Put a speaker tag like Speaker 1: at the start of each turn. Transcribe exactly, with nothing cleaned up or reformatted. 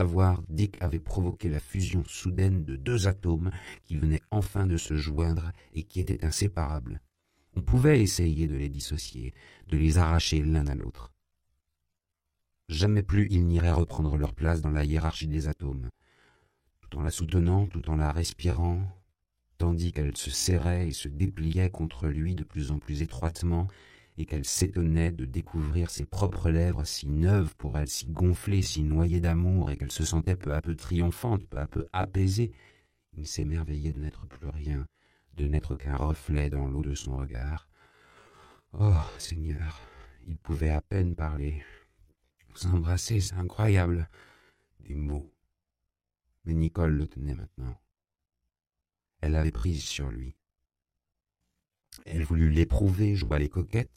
Speaker 1: savoir, Dick avait provoqué la fusion soudaine de deux atomes qui venaient enfin de se joindre et qui étaient inséparables. On pouvait essayer de les dissocier, de les arracher l'un à l'autre. Jamais plus ils n'iraient reprendre leur place dans la hiérarchie des atomes. Tout en la soutenant, tout en la respirant, tandis qu'elle se serrait et se dépliait contre lui de plus en plus étroitement, et qu'elle s'étonnait de découvrir ses propres lèvres si neuves pour elle, si gonflées, si noyées d'amour, et qu'elle se sentait peu à peu triomphante, peu à peu apaisée. Il s'émerveillait de n'être plus rien, de n'être qu'un reflet dans l'eau de son regard. Oh, Seigneur, il pouvait à peine parler. S'embrasser, c'est incroyable. Des mots. Mais Nicole le tenait maintenant. Elle avait prise sur lui. Elle voulut l'éprouver, joua les coquettes,